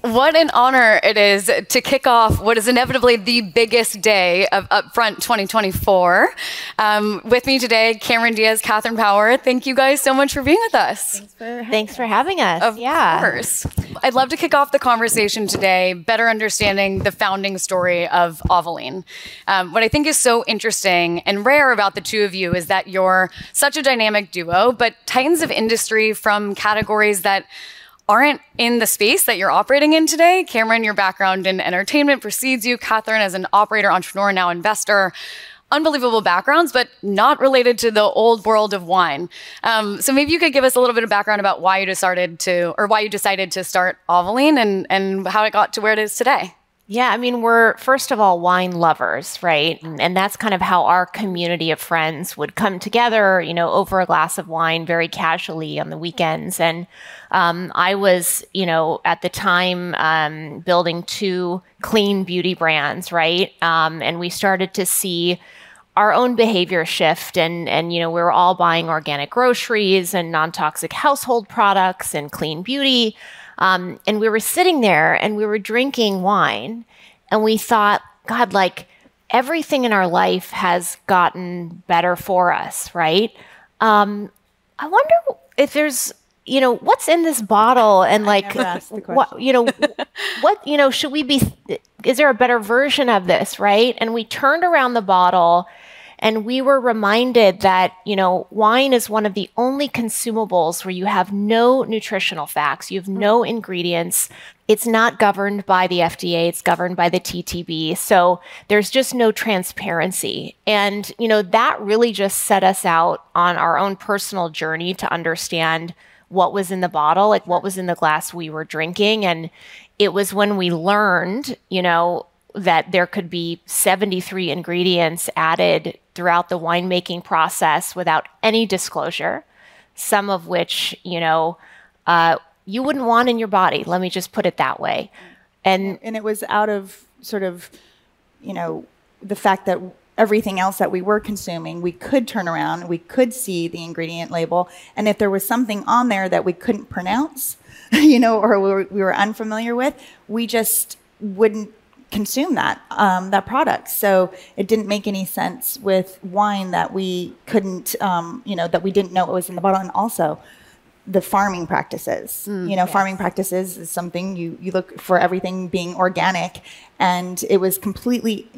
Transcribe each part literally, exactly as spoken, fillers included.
What an honor it is to kick off what is inevitably the biggest day of Upfront twenty twenty-four. Um, with me today, Cameron Diaz, Catherine Power. Thank you guys so much for being with us. Thanks for, Thanks for having us. Of yeah. course. I'd love to kick off the conversation today, better understanding the founding story of Ovalene. Um, what I think is so interesting and rare about the two of you is that you're such a dynamic duo, but titans of industry from categories that aren't in the space that you're operating in today. Cameron, your background in entertainment precedes you. Catherine, as an operator, entrepreneur, now investor. Unbelievable backgrounds, but not related to the old world of wine. Um, so maybe you could give us a little bit of background about why you decided to, or why you decided to start Ovalene and, and how it got to where it is today. Yeah, I mean, we're, first of all, wine lovers, right? And, and that's kind of how our community of friends would come together, you know, over a glass of wine very casually on the weekends. And um, I was, you know, at the time um, building two clean beauty brands, right? Um, and we started to see our own behavior shift, and, and, you know, we were all buying organic groceries and non-toxic household products and clean beauty. Um, and we were sitting there and we were drinking wine, and we thought, God, like everything in our life has gotten better for us, right? Um, I wonder if there's, you know, what's in this bottle, and like, what, you know, what, you know, should we be, is there a better version of this, right? And we turned around the bottle, and we were reminded that, you know, wine is one of the only consumables where you have no nutritional facts, you have no ingredients. It's not governed by the F D A, it's governed by the T T B. So there's just no transparency. And, you know, that really just set us out on our own personal journey to understand what was in the bottle, like what was in the glass we were drinking. And it was when we learned, you know, that there could be seventy-three ingredients added throughout the winemaking process without any disclosure, some of which, you know, uh, you wouldn't want in your body. Let me just put it that way. And and it was out of sort of, you know, the fact that everything else that we were consuming, we could turn around, we could see the ingredient label, and if there was something on there that we couldn't pronounce, you know, or we were, we were unfamiliar with, we just wouldn't consume that um, that product. So it didn't make any sense with wine that we couldn't, um, you know, that we didn't know what was in the bottle. And also the farming practices, mm, you know, yes. farming practices is something you, you look for everything being organic, and it was completely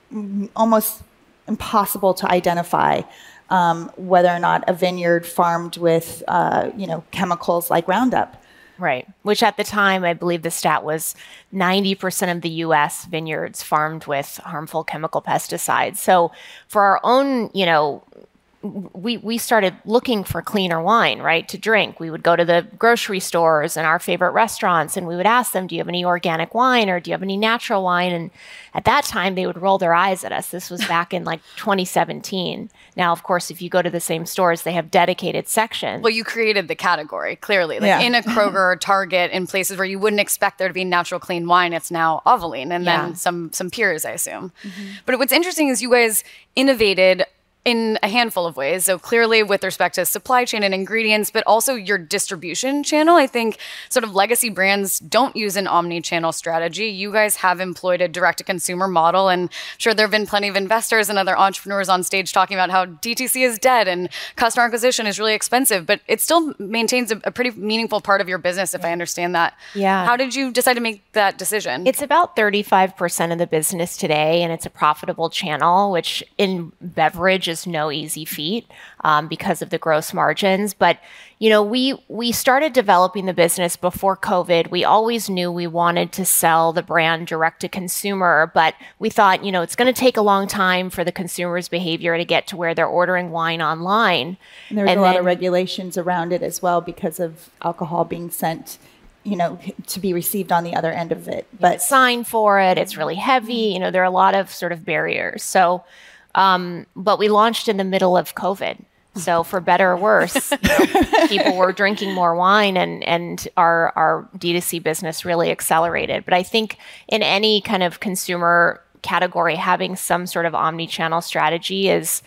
almost impossible to identify um, whether or not a vineyard farmed with, uh, you know, chemicals like Roundup. Right. Which at the time, I believe the stat was ninety percent of the U S vineyards farmed with harmful chemical pesticides. So for our own, you know, we we started looking for cleaner wine, right, to drink. We would go to the grocery stores and our favorite restaurants, and we would ask them, do you have any organic wine, or do you have any natural wine? And at that time, they would roll their eyes at us. This was back in like twenty seventeen. Now, of course, if you go to the same stores, they have dedicated sections. Well, you created the category, clearly. Like yeah. in a Kroger or Target, in places where you wouldn't expect there to be natural clean wine, it's now Ovalene, and yeah. then some some peers, I assume. Mm-hmm. But what's interesting is you guys innovated in a handful of ways. So clearly with respect to supply chain and ingredients, but also your distribution channel. I think sort of legacy brands don't use an omni-channel strategy. You guys have employed a direct-to-consumer model, and I'm sure there have been plenty of investors and other entrepreneurs on stage talking about how D T C is dead and customer acquisition is really expensive, but it still maintains a, a pretty meaningful part of your business, if I understand that. Yeah. How did you decide to make that decision? It's about thirty-five percent of the business today, and it's a profitable channel, which in beverage is no easy feat um, because of the gross margins. But, you know, we we started developing the business before COVID. We always knew we wanted to sell the brand direct to consumer, but we thought, you know, it's going to take a long time for the consumer's behavior to get to where they're ordering wine online. And there's and a lot then, of regulations around it as well because of alcohol being sent, you know, to be received on the other end of it. But sign for it, it's really heavy. You know, there are a lot of sort of barriers. So Um, but we launched in the middle of COVID. So for better or worse, you know, people were drinking more wine, and, and our, our D two C business really accelerated. But I think in any kind of consumer category, having some sort of omni-channel strategy is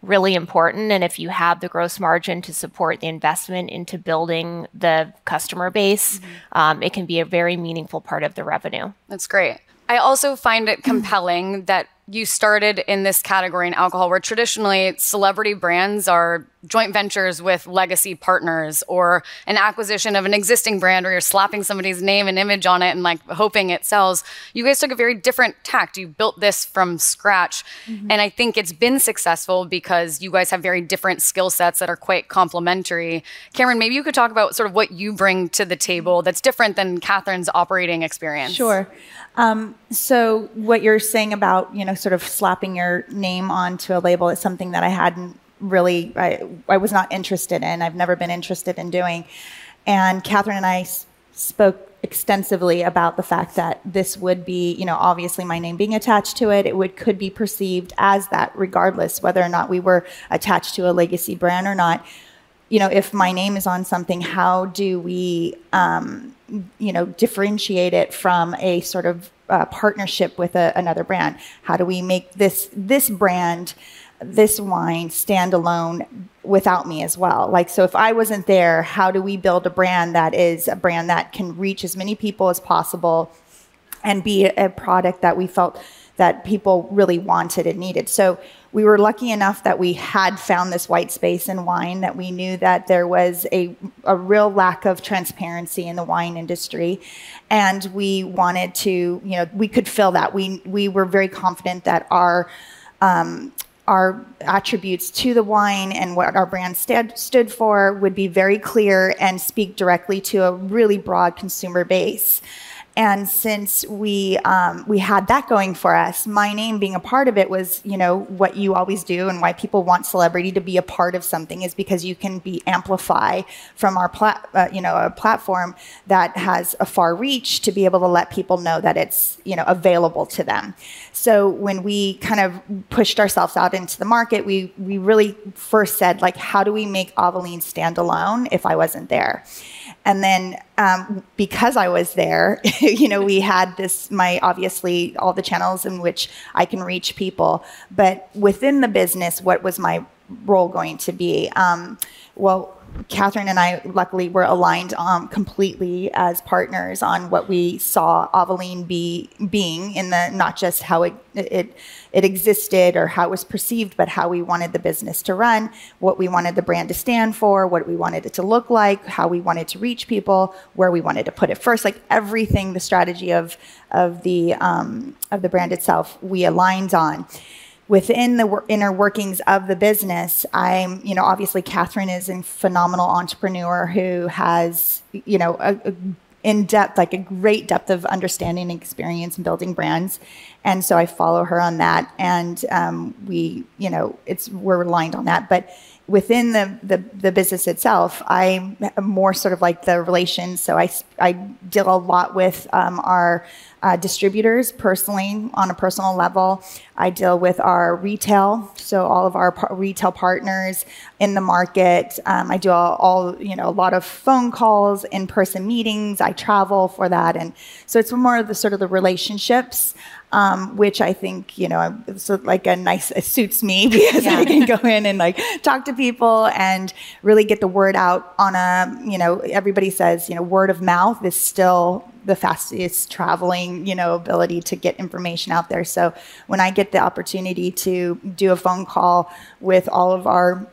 really important. And if you have the gross margin to support the investment into building the customer base, mm-hmm. um, it can be a very meaningful part of the revenue. That's great. I also find it compelling that you started in this category in alcohol where traditionally celebrity brands are joint ventures with legacy partners or an acquisition of an existing brand where you're slapping somebody's name and image on it and like hoping it sells. You guys took a very different tact. You built this from scratch. Mm-hmm. And I think it's been successful because you guys have very different skill sets that are quite complementary. Cameron, maybe you could talk about sort of what you bring to the table that's different than Catherine's operating experience. Sure. Um, so what you're saying about, you know, sort of slapping your name onto a label is something that I hadn't really, I, I was not interested in. I've never been interested in doing. And Catherine and I s- spoke extensively about the fact that this would be, you know, obviously my name being attached to it, it would could be perceived as that regardless whether or not we were attached to a legacy brand or not. You know, if my name is on something, how do we, um, you know, differentiate it from a sort of uh, partnership with a, another brand? How do we make this this brand, this wine stand alone without me as well? Like, so if I wasn't there, how do we build a brand that is a brand that can reach as many people as possible and be a, a product that we felt that people really wanted and needed? So we were lucky enough that we had found this white space in wine, that we knew that there was a, a real lack of transparency in the wine industry. And we wanted to, you know, we could fill that. We we were very confident that our um, our attributes to the wine and what our brand st- stood for would be very clear and speak directly to a really broad consumer base. And since we um, we had that going for us, my name being a part of it was, you know, what you always do, and why people want celebrity to be a part of something is because you can be amplify from our plat, uh, you know, a platform that has a far reach to be able to let people know that it's, you know, available to them. So when we kind of pushed ourselves out into the market, we we really first said, like, how do we make Aveline stand alone if I wasn't there? And then um, because I was there, you know, we had this, my obviously all the channels in which I can reach people. But within the business, what was my role going to be? Um, well, Catherine and I luckily were aligned um, completely as partners on what we saw Aveline be being in the, not just how it, it it existed or how it was perceived, but how we wanted the business to run, what we wanted the brand to stand for, what we wanted it to look like, how we wanted to reach people, where we wanted to put it first, like everything, the strategy of of the um, of the brand itself, we aligned on. Within the inner workings of the business, I'm, you know, obviously Catherine is a phenomenal entrepreneur who has, you know, a, a in depth, like a great depth of understanding and experience in building brands. And so I follow her on that. And um, we, you know, it's, we're aligned on that. But within the, the, the business itself, I'm more sort of like the relations. So I, I deal a lot with um, our uh, distributors personally on a personal level. I deal with our retail, so all of our par- retail partners in the market. Um, I do all, all, you know, a lot of phone calls, in-person meetings. I travel for that. And so it's more of the sort of the relationships, um, which I think, you know, it's like a nice, it suits me because yeah. I can go in and like talk to people and really get the word out on a, you know, everybody says, you know, word of mouth is still the fastest traveling, you know, ability to get information out there. So when I get the opportunity to do a phone call with all of our,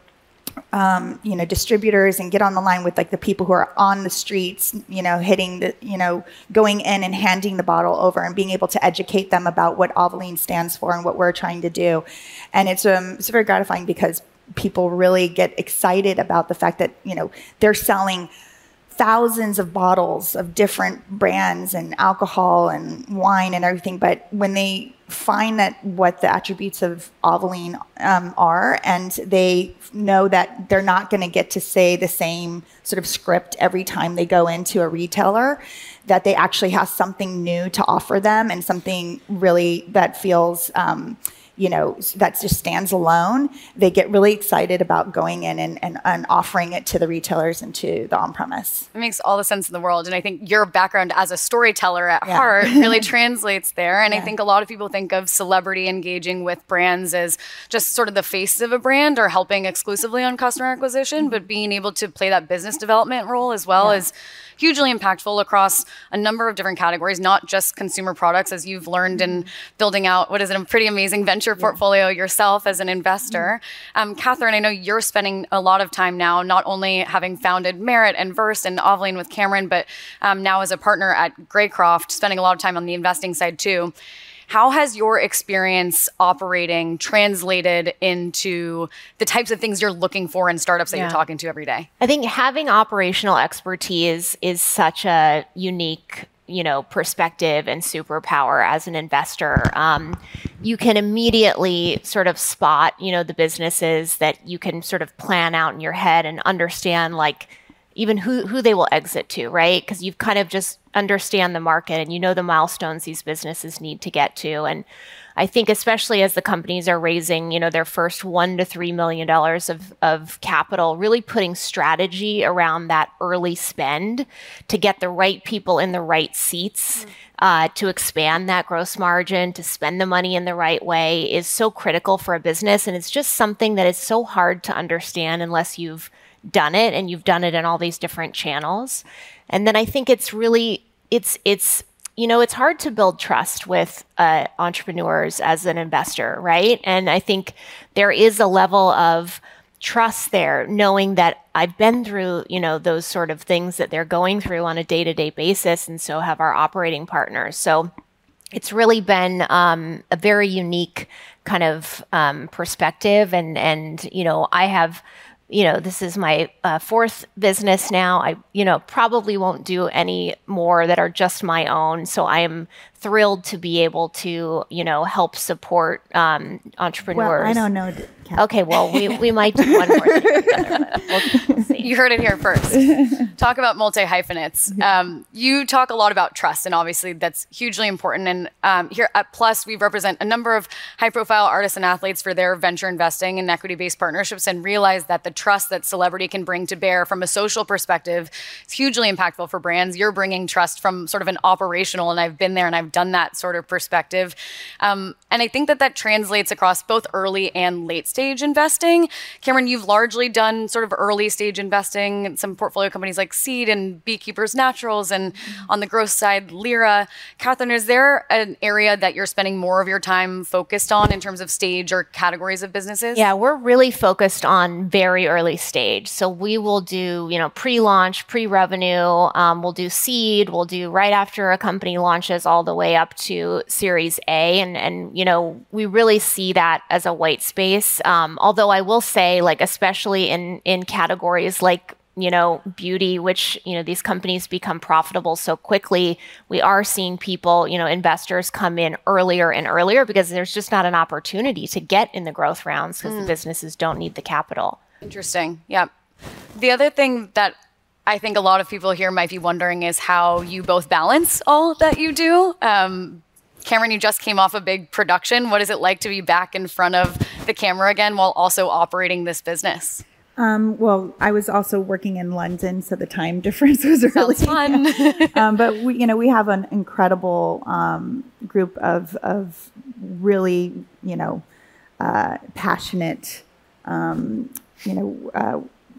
um, you know, distributors and get on the line with like the people who are on the streets, you know, hitting the, you know, going in and handing the bottle over and being able to educate them about what Aveline stands for and what we're trying to do. And it's, um, it's very gratifying because people really get excited about the fact that, you know, they're selling thousands of bottles of different brands and alcohol and wine and everything. But when they find that what the attributes of Aveline um, are, and they know that they're not going to get to say the same sort of script every time they go into a retailer, that they actually have something new to offer them and something really that feels, um, you know, that just stands alone, they get really excited about going in and, and, and offering it to the retailers and to the on-premise. It makes all the sense in the world. And I think your background as a storyteller at Yeah. heart really translates there. And Yeah. I think a lot of people think of celebrity engaging with brands as just sort of the face of a brand or helping exclusively on customer acquisition, but being able to play that business development role as well Yeah. is hugely impactful across a number of different categories, not just consumer products, as you've learned in building out what is a pretty amazing venture portfolio yourself as an investor. Um, Catherine, I know you're spending a lot of time now, not only having founded Merit and Versed and Ovoline with Cameron, but um, now as a partner at Greycroft, spending a lot of time on the investing side too. How has your experience operating translated into the types of things you're looking for in startups that Yeah. you're talking to every day? I think having operational expertise is such a unique, you know, perspective and superpower as an investor. Um, you can immediately sort of spot, you know, the businesses that you can sort of plan out in your head and understand, like, even who, who they will exit to, right? Because you've kind of just understand the market and you know the milestones these businesses need to get to. And I think especially as the companies are raising, you know, their first one to three million dollars of, of capital, really putting strategy around that early spend to get the right people in the right seats, uh, to expand that gross margin, to spend the money in the right way is so critical for a business. And it's just something that is so hard to understand unless you've done it and you've done it in all these different channels. And then I think it's really, it's, it's, you know, it's hard to build trust with uh, entrepreneurs as an investor, right? And I think there is a level of trust there, knowing that I've been through, you know, those sort of things that they're going through on a day-to-day basis, and so have our operating partners. So it's really been um, a very unique kind of um, perspective. And, and, you know, I have, you know, this is my uh, fourth business now. I, you know, probably won't do any more that are just my own. So I am thrilled to be able to, you know, help support um, entrepreneurs. Well, I don't know. Kat. Okay, well, we, we might do one more thing together. We'll see. You heard it here first. Talk about multi-hyphenates. Um, you talk a lot about trust, and obviously that's hugely important. And um, here at Plus, we represent a number of high-profile artists and athletes for their venture investing and equity-based partnerships, and realize that the trust that celebrity can bring to bear from a social perspective is hugely impactful for brands. You're bringing trust from sort of an operational, and I've been there and I've done that sort of perspective. Um, and I think that that translates across both early and late stage investing. Cameron, you've largely done sort of early stage investing in some portfolio companies like Seed and Beekeepers Naturals, and on the growth side, Lyra. Catherine, is there an area that you're spending more of your time focused on in terms of stage or categories of businesses? Yeah, we're really focused on very early stage. So we will do, you know, pre-launch, pre-revenue. Um, we'll do seed. We'll do right after a company launches all the way up to Series A. And, and you know, we really see that as a white space. Um, although I will say, like, especially in, in categories like, you know, beauty, which, you know, these companies become profitable so quickly, we are seeing people, you know, investors come in earlier and earlier because there's just not an opportunity to get in the growth rounds because mm. the businesses don't need the capital. Interesting. Yeah. The other thing that I think a lot of people here might be wondering is how you both balance all that you do. Um, Cameron, you just came off a big production. What is it like to be back in front of the camera again while also operating this business? Um, well, I was also working in London, so the time difference was really fun. um, but we, you know, we have an incredible um, group of of really, you know, uh, passionate, um, you know, uh,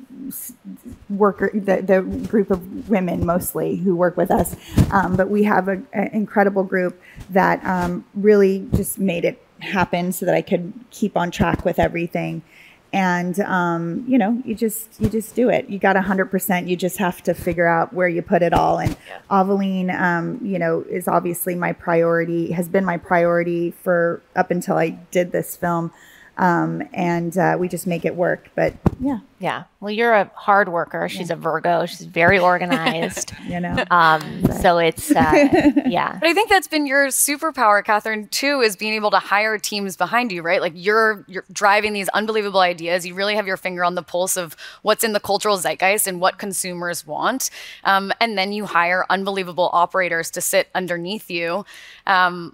worker, the, the group of women mostly who work with us. Um, but we have an incredible group that um, really just made it happen so that I could keep on track with everything. And, um, you know, you just, you just do it. You got a hundred percent. You just have to figure out where you put it all. And yeah. Ovoline, um, you know, is obviously my priority, has been my priority for up until I did this film. Um, and, uh, we just make it work, but yeah. Yeah. Well, you're a hard worker. She's yeah. a Virgo. She's very organized. you know, um, but. so it's, uh, yeah. But I think that's been your superpower, Catherine, too, is being able to hire teams behind you, right? Like you're, you're driving these unbelievable ideas. You really have your finger on the pulse of what's in the cultural zeitgeist and what consumers want. Um, and then you hire unbelievable operators to sit underneath you. Um,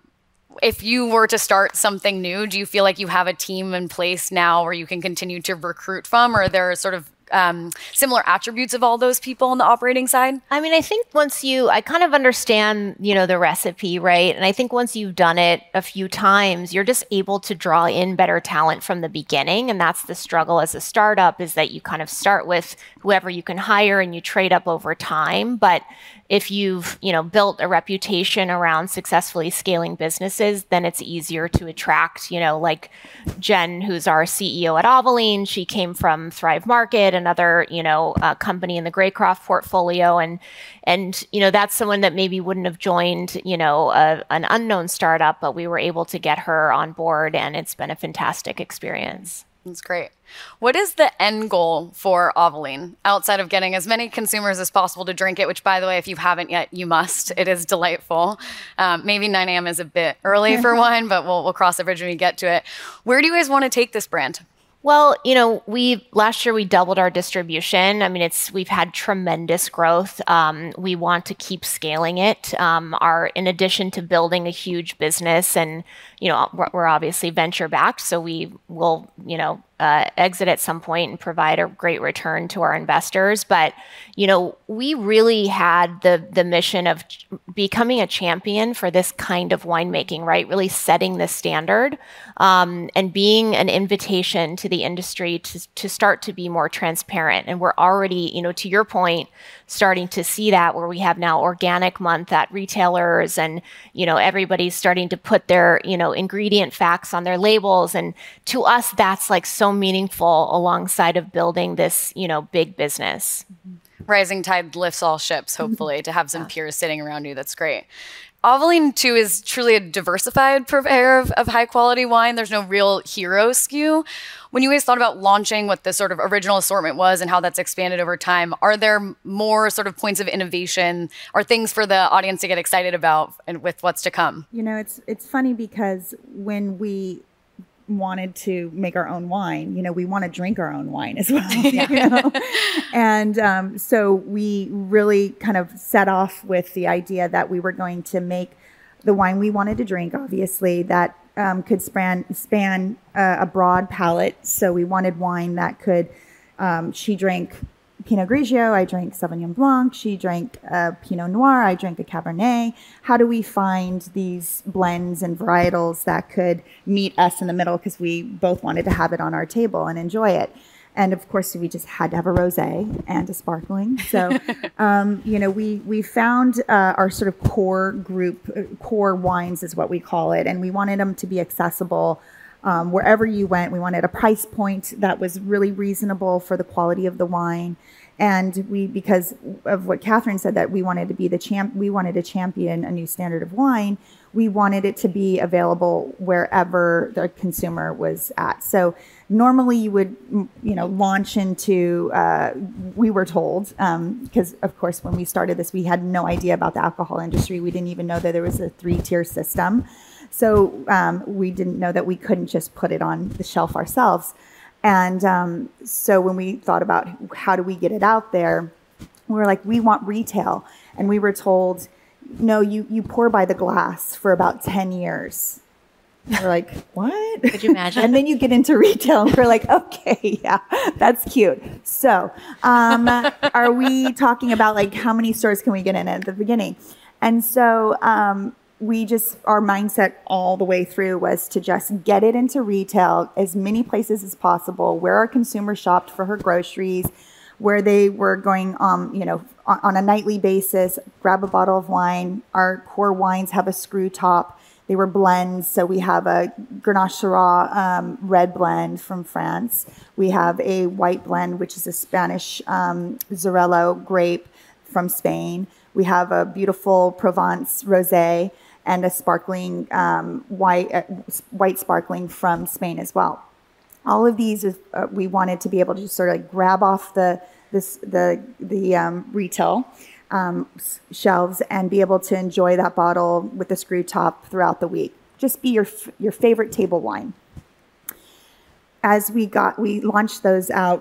if you were to start something new, do you feel like you have a team in place now where you can continue to recruit from, or are there sort of um, similar attributes of all those people on the operating side? I mean, I think once you, I kind of understand, you know, the recipe, right? And I think once you've done it a few times, you're just able to draw in better talent from the beginning. And that's the struggle as a startup, is that you kind of start with whoever you can hire and you trade up over time. But if you've, you know, built a reputation around successfully scaling businesses, then it's easier to attract, you know, like Jen, who's our C E O at Ovalene. She came from Thrive Market, another, you know, uh, company in the Greycroft portfolio. And, and, you know, that's someone that maybe wouldn't have joined, you know, a, an unknown startup, but we were able to get her on board, and it's been a fantastic experience. That's great. What is the end goal for Ovalene outside of getting as many consumers as possible to drink it, which, by the way, if you haven't yet, you must. It is delightful. Um, maybe nine a.m. is a bit early for wine, but we'll, we'll cross the bridge when we get to it. Where do you guys want to take this brand? Well, you know, we last year we doubled our distribution. I mean, it's we've had tremendous growth. Um, we want to keep scaling it. Um, our in addition to building a huge business, and you know, we're, we're obviously venture backed, so we will, you know, uh, exit at some point and provide a great return to our investors. But you know, we really had the the mission of ch- becoming a champion for this kind of winemaking, right? Really setting the standard um, and being an invitation to the industry to, to start to be more transparent. And we're already, you know, to your point, starting to see that, where we have now organic month at retailers, and, you know, everybody's starting to put their, you know, ingredient facts on their labels. And to us, that's like so meaningful alongside of building this, you know, big business. Rising tide lifts all ships, hopefully, to have some yeah. peers sitting around you. That's great. Ovalene, too, is truly a diversified purveyor of, of high-quality wine. There's no real hero S K U. When you guys thought about launching what the sort of original assortment was and how that's expanded over time, are there more sort of points of innovation or things for the audience to get excited about and with what's to come? You know, it's it's funny because when we wanted to make our own wine, you know, we want to drink our own wine as well. You know? And um, so we really kind of set off with the idea that we were going to make the wine we wanted to drink, obviously, that um, could span, span uh, a broad palette. So we wanted wine that could, um, she drank Pinot Grigio, I drank Sauvignon Blanc, she drank uh, Pinot Noir, I drank a Cabernet. How do we find these blends and varietals that could meet us in the middle, because we both wanted to have it on our table and enjoy it? And of course, we just had to have a rosé and a sparkling. So, um, you know, we we found uh, our sort of core group, uh, core wines is what we call it, and we wanted them to be accessible um, wherever you went. We wanted a price point that was really reasonable for the quality of the wine. And we, because of what Catherine said, that we wanted to be the champ, we wanted to champion a new standard of wine. We wanted it to be available wherever the consumer was at. So normally you would, you know, launch into, uh, we were told, um, because of course, when we started this, we had no idea about the alcohol industry. We didn't even know that there was a three-tier system. So um, we didn't know that we couldn't just put it on the shelf ourselves. And um, so when we thought about how do we get it out there, we were like, we want retail. And we were told, no, you, you pour by the glass for about ten years. We're like, what? Could you imagine? And then you get into retail and we're like, okay, yeah, that's cute. So um, are we talking about like how many stores can we get in at the beginning? And so um, we just, our mindset all the way through was to just get it into retail, as many places as possible, where our consumer shopped for her groceries, where they were going, um, you know, on, on a nightly basis, grab a bottle of wine. Our core wines have a screw top. They were blends. So we have a Grenache Syrah um, red blend from France. We have a white blend, which is a Spanish um, Xarel·lo grape from Spain. We have a beautiful Provence rosé and a sparkling um, white uh, white sparkling from Spain as well. All of these, is, uh, we wanted to be able to just sort of like grab off the this the the um, retail um, shelves and be able to enjoy that bottle with the screw top throughout the week. Just be your your favorite table wine. As we got, we launched those out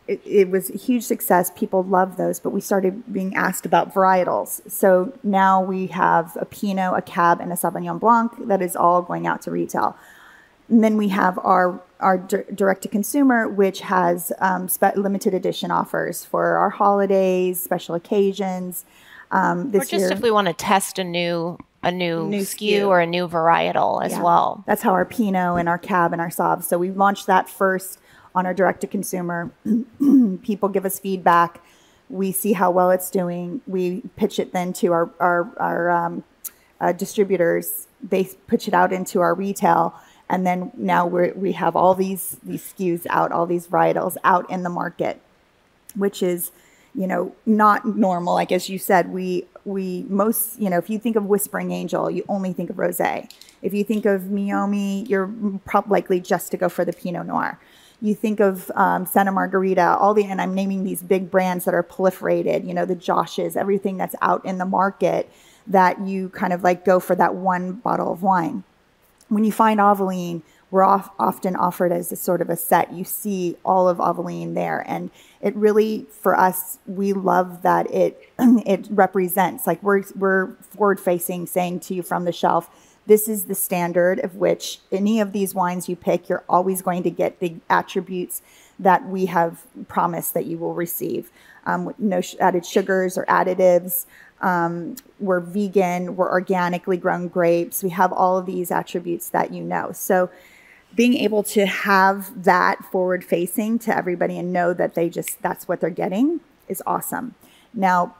it, it was a huge success. People loved those, but we started being asked about varietals. So now we have a Pinot, a Cab, and a Sauvignon Blanc that is all going out to retail. And then we have our our d- direct-to-consumer, which has um, spe- limited edition offers for our holidays, special occasions. Um, this or just year, if we want to test a new a new, New S K U S K U. or a new varietal as Yeah. well. That's how our Pinot and our Cab and our Sauv. So we launched that first on our direct-to-consumer. People give us feedback. We see how well it's doing. We pitch it then to our our, our um, uh, distributors. They pitch it out into our retail. And then now we we have all these these S K Us out, all these varietals out in the market, which is, you know, not normal. Like as you said, we we most, you know, if you think of Whispering Angel, you only think of rosé. If you think of Meiomi, you're probably likely just to go for the Pinot Noir. You think of um, Santa Margarita, all the, and I'm naming these big brands that are proliferated, you know, the Joshes, everything that's out in the market that you kind of like go for that one bottle of wine. When you find Aveline, we're off, often offered as a sort of a set. You see all of Aveline there. And it really, for us, we love that it it represents, like we're, we're forward-facing, saying to you from the shelf, this is the standard of which any of these wines you pick, you're always going to get the attributes that we have promised that you will receive. Um, no sh- added sugars or additives. Um, we're vegan, we're organically grown grapes. We have all of these attributes that you know. So being able to have that forward facing to everybody and know that they just, that's what they're getting is awesome. Now,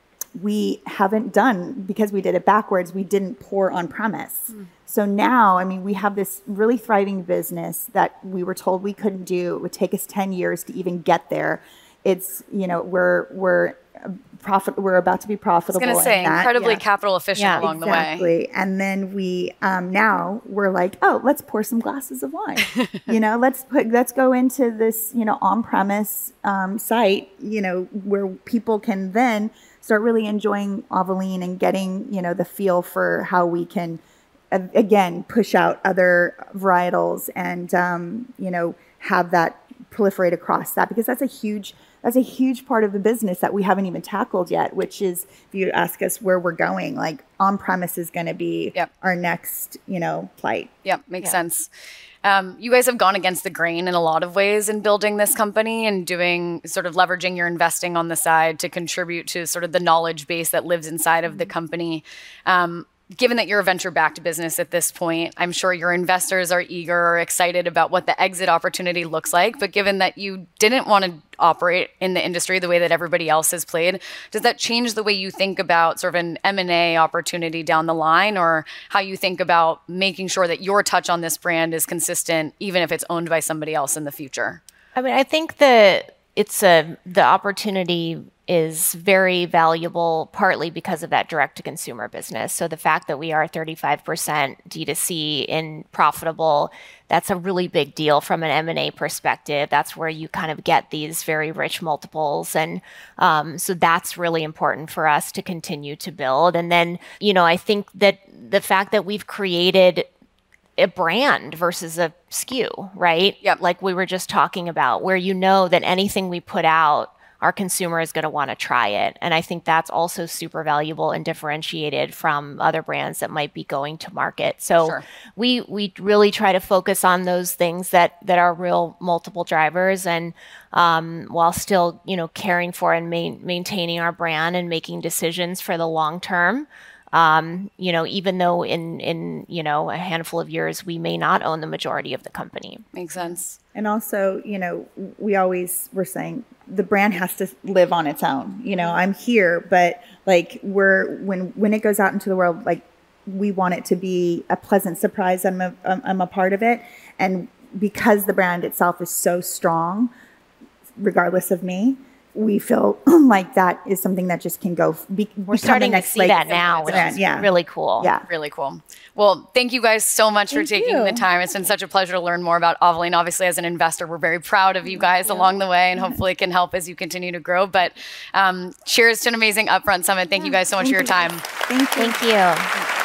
we haven't done, because we did it backwards, we didn't pour on premise. Mm. So now, I mean, we have this really thriving business that we were told we couldn't do. It would take us ten years to even get there. It's, you know, we're, we're, profit. We're about to be profitable. I was going to say, in that. incredibly yeah. capital efficient Yeah, along exactly. the way. And then we um, now we're like, oh, let's pour some glasses of wine. you know, let's put let's go into this, you know, on-premise um, site, you know, where people can then start really enjoying Aveline and getting, you know, the feel for how we can uh, again push out other varietals and um, you know, have that proliferate across that, because that's a huge That's a huge part of the business that we haven't even tackled yet, which is, if you ask us where we're going, like on-premise is going to be yep. our next, you know, plight. Yep, makes yeah. sense. Um, you guys have gone against the grain in a lot of ways in building this company and doing sort of leveraging your investing on the side to contribute to sort of the knowledge base that lives inside of the company. Um, Given that you're a venture-backed business at this point, I'm sure your investors are eager or excited about what the exit opportunity looks like. But given that you didn't want to operate in the industry the way that everybody else has played, does that change the way you think about sort of an M and A opportunity down the line, or how you think about making sure that your touch on this brand is consistent, even if it's owned by somebody else in the future? I mean, I think that it's a the opportunity is very valuable, partly because of that direct-to-consumer business. So the fact that we are thirty-five percent D two C and profitable, that's a really big deal from an M and A perspective. That's where you kind of get these very rich multiples. And um, so that's really important for us to continue to build. And then, you know, I think that the fact that we've created a brand versus a S K U, right? Yep. Like we were just talking about, where you know that anything we put out, our consumer is going to want to try it. And I think that's also super valuable and differentiated from other brands that might be going to market. So Sure. we we really try to focus on those things that that are real multiple drivers, and um, while still, you know, caring for and main, maintaining our brand and making decisions for the long term. Um, you know, even though in, in, you know, a handful of years, we may not own the majority of the company. Makes sense. And also, you know, we always were saying the brand has to live on its own. You know, I'm here, but like we're, when, when it goes out into the world, like we want it to be a pleasant surprise. I'm a, I'm a part of it. And because the brand itself is so strong, regardless of me, we feel like that is something that just can go. Be, We're starting to see that now, which is yeah. really cool. Yeah. Really cool. Well, thank you guys so much Thank for taking you. the time. It's been such a pleasure to learn more about Aveline. Obviously, as an investor, we're very proud of you guys yeah. along the way, and hopefully it can help as you continue to grow. But um, cheers to an amazing Upfront Summit. Thank yeah. you guys so much thank for your time. Thank you. Thank you.